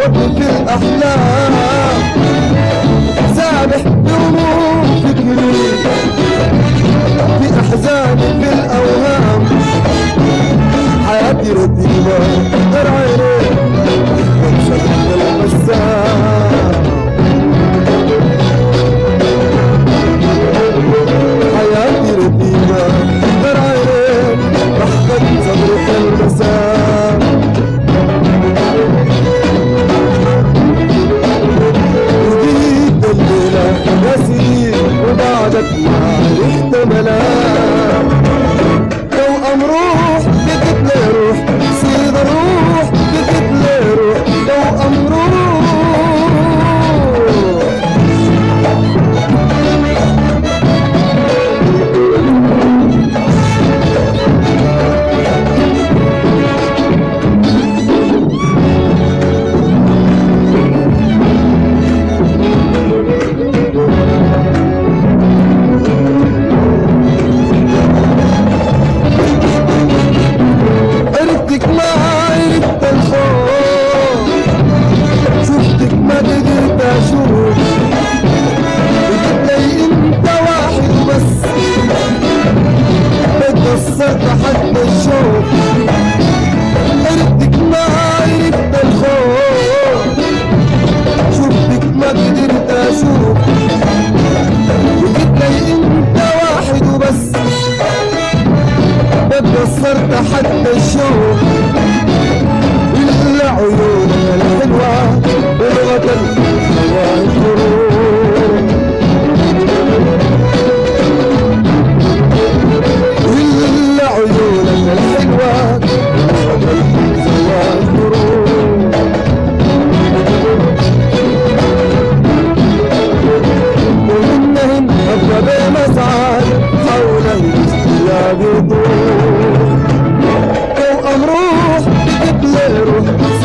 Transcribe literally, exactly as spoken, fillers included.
شوقي في الأحلام سابح بهموم فكري في أحزاني في الأوهام حياتي رديمة غير عيني وانشغل المسام حياتي رديمة غير عيني رحمة صبرك المسام جديد الليلة نسيت وبعدك ما احتملا توأم روح بدك لي روح سيد روح بدك لي روح توأم روح حتى الشوق قربتك ما عرفت الخوف شفتك ما قدرت اشوف وجيت لي انت واحد وبس اتبصرت حتى الشوق الا عيونك الحلوه بلغه الهوى الغروب عيونك الحلوة سوى الغروب ومنهن أبقى بمسعد حول الاشتياق يطول توأم روح بدك لي روح